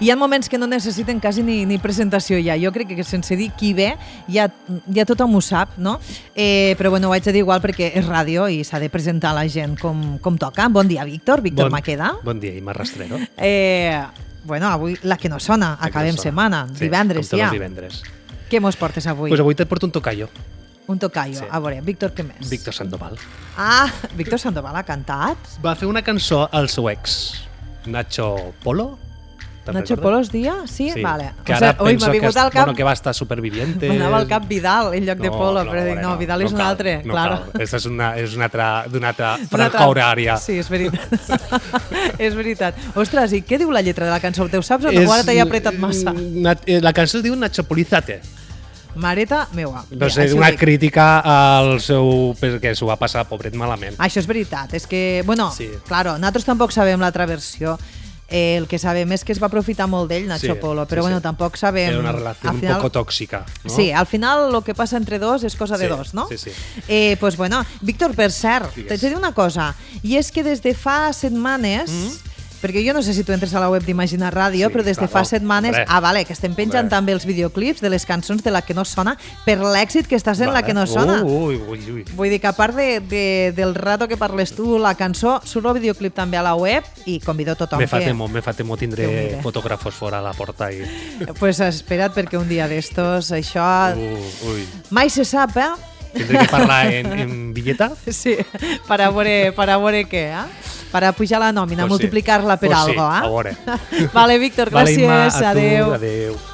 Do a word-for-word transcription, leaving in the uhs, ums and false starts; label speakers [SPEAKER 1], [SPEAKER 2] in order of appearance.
[SPEAKER 1] hi ha moments que no necessiten quasi ni, ni presentació ja. Jo crec que sense dir qui ve ja, ja tothom ho sap, no? Eh, però bueno, ho haig de dir igual perquè és ràdio i s'ha de presentar la gent com, com toca. Bon dia, Víctor. Víctor
[SPEAKER 2] bon,
[SPEAKER 1] Maqueda.
[SPEAKER 2] Bon dia, Imma Rastrero.
[SPEAKER 1] Eh, bueno, avui la que no sona,
[SPEAKER 2] la
[SPEAKER 1] acabem
[SPEAKER 2] no sona.
[SPEAKER 1] setmana,
[SPEAKER 2] sí,
[SPEAKER 1] divendres
[SPEAKER 2] com
[SPEAKER 1] ja.
[SPEAKER 2] Divendres.
[SPEAKER 1] Què mos portes avui?
[SPEAKER 2] Pues avui te porto un tocayo.
[SPEAKER 1] Un tocayo. Sí. A veure, Víctor, què més?
[SPEAKER 2] Víctor Sandoval.
[SPEAKER 1] Ah, Víctor Sandoval ha cantat?
[SPEAKER 2] Va fer una cançó al seu ex, Nacho Polo.
[SPEAKER 1] Nacho Polo es dia? Sí?
[SPEAKER 2] Sí.
[SPEAKER 1] Vale.
[SPEAKER 2] Que
[SPEAKER 1] o
[SPEAKER 2] ara
[SPEAKER 1] sea, ui,
[SPEAKER 2] penso que,
[SPEAKER 1] al cap...
[SPEAKER 2] bueno, que va estar Supervivientes.
[SPEAKER 1] M'anava al cap Vidal en lloc
[SPEAKER 2] no,
[SPEAKER 1] de Polo,
[SPEAKER 2] no,
[SPEAKER 1] però dic, no,
[SPEAKER 2] no,
[SPEAKER 1] Vidal
[SPEAKER 2] no
[SPEAKER 1] és un
[SPEAKER 2] cal,
[SPEAKER 1] altre.
[SPEAKER 2] No
[SPEAKER 1] claro.
[SPEAKER 2] cal. Aquesta és una, és una altra, d'una altra
[SPEAKER 1] Una
[SPEAKER 2] franja
[SPEAKER 1] altra-
[SPEAKER 2] horària.
[SPEAKER 1] Sí, és veritat. És veritat. Ostres, i què diu la lletra de la cançó? Te ho saps o no? Ara t'he apretat massa.
[SPEAKER 2] La cançó es diu Nachopolizate.
[SPEAKER 1] Mareta meua.
[SPEAKER 2] No
[SPEAKER 1] Bé,
[SPEAKER 2] sé,
[SPEAKER 1] això
[SPEAKER 2] una
[SPEAKER 1] dic.
[SPEAKER 2] crítica al seu... perquè s'ho va passar, pobret, malament.
[SPEAKER 1] Això és veritat. És que, bueno,
[SPEAKER 2] Sí.
[SPEAKER 1] claro, nosaltres tampoc sabem l'altra versió. Eh, el que sabem és que es va aprofitar molt d'ell, Nacho
[SPEAKER 2] Sí,
[SPEAKER 1] Polo, però
[SPEAKER 2] sí,
[SPEAKER 1] bueno,
[SPEAKER 2] sí.
[SPEAKER 1] tampoc sabem...
[SPEAKER 2] Era una relació
[SPEAKER 1] al
[SPEAKER 2] un
[SPEAKER 1] final-
[SPEAKER 2] poco tòxica, no?
[SPEAKER 1] Sí, al final el que passa entre dos és cosa de
[SPEAKER 2] Sí,
[SPEAKER 1] dos, no?
[SPEAKER 2] sí, sí.
[SPEAKER 1] Eh, pues bueno, Víctor, per cert,
[SPEAKER 2] Digues.
[SPEAKER 1] t'haig de dir una cosa, i és que des de fa setmanes, mm? perquè jo no sé si tu entres a la web d'Imagina Ràdio,
[SPEAKER 2] Sí,
[SPEAKER 1] però des de
[SPEAKER 2] claro,
[SPEAKER 1] fa setmanes...
[SPEAKER 2] hombre.
[SPEAKER 1] Ah, vale, que estem penjant
[SPEAKER 2] Hombre.
[SPEAKER 1] també els videoclips de les cançons de la que no sona per l'èxit que està sent
[SPEAKER 2] Vale.
[SPEAKER 1] la que no sona.
[SPEAKER 2] Ui, ui, ui.
[SPEAKER 1] Vull dir que a part de, de, del rato que parles tu, la cançó, surt el videoclip també a la web i convido tothom
[SPEAKER 2] Me fa
[SPEAKER 1] que...
[SPEAKER 2] temor, me fa temor
[SPEAKER 1] que ho
[SPEAKER 2] tindré
[SPEAKER 1] mire.
[SPEAKER 2] fotògrafos fora a la porta i...
[SPEAKER 1] Pues espera't perquè un dia d'estos això...
[SPEAKER 2] Uh, ui.
[SPEAKER 1] Mai se sap, eh?
[SPEAKER 2] Tindré que parlar en, en bitlleta?
[SPEAKER 1] Sí, para veure, para veure què, eh? Para pujar la nòmina,
[SPEAKER 2] Pues sí.
[SPEAKER 1] multiplicar-la per
[SPEAKER 2] Pues sí,
[SPEAKER 1] algo, eh?
[SPEAKER 2] a veure.
[SPEAKER 1] Vale, Víctor,
[SPEAKER 2] Vale,
[SPEAKER 1] gràcies,
[SPEAKER 2] Imma, a tu,
[SPEAKER 1] adeu.
[SPEAKER 2] adeu.